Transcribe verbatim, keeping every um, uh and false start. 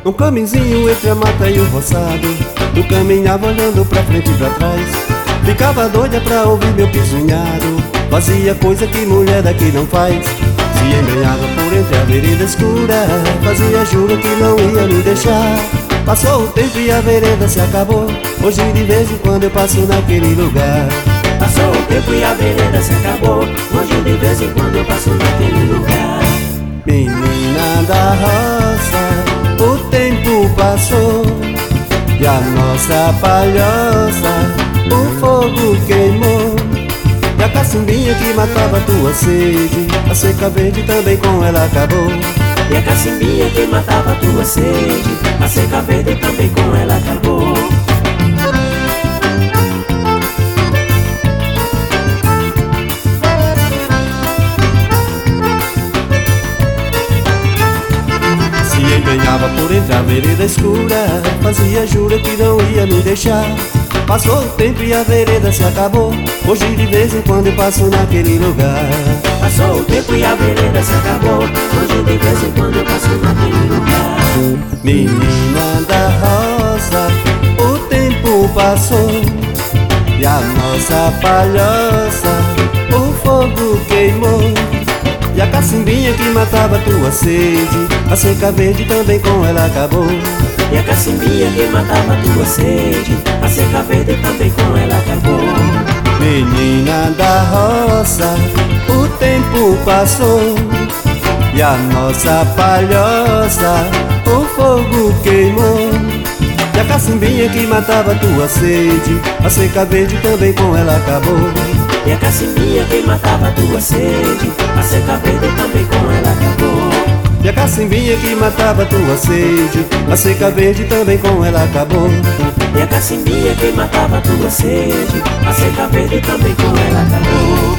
Um caminhozinho entre a mata e o roçado, eu caminhava olhando pra frente e pra trás. Ficava doida pra ouvir meu pisunhado, fazia coisa que mulher daqui não faz. Se embrenhava por entre a vereda escura, fazia juro que não ia me deixar. Passou o tempo e a vereda se acabou, hoje de vez em quando eu passo naquele lugar. Passou o tempo e a vereda se acabou, hoje de vez em quando eu passo naquele lugar. Menina da roça, o tempo passou e a nossa palhoça o fogo queimou. E a cacimbinha que matava tua sede, a seca verde também com ela acabou. E a cacimbinha que matava tua sede, a seca verde também com ela acabou. Se empenhava por entre a vereda escura, fazia jura que não ia me deixar. Passou o tempo e a vereda se acabou, hoje de vez em quando eu passo naquele lugar. Passou o tempo e a vereda se acabou, hoje de vez em quando eu passo naquele lugar. Menina da roça, o tempo passou e a nossa palhoça o fogo queimou. E a cacimbinha que matava tua sede, a seca verde também com ela acabou. E a cacimbinha que matava tua sede, a seca verde também com ela acabou. Menina da roça, o tempo passou e a nossa palhoça o fogo queimou. E a cacimbinha que matava tua sede, a seca verde também com ela acabou. E a cacimbinha que matava tua sede, a seca verde também com ela acabou. E a cacimbinha que matava tua sede, a seca verde também com ela acabou. E a cacimbinha que matava tua sede, a seca verde também com ela acabou.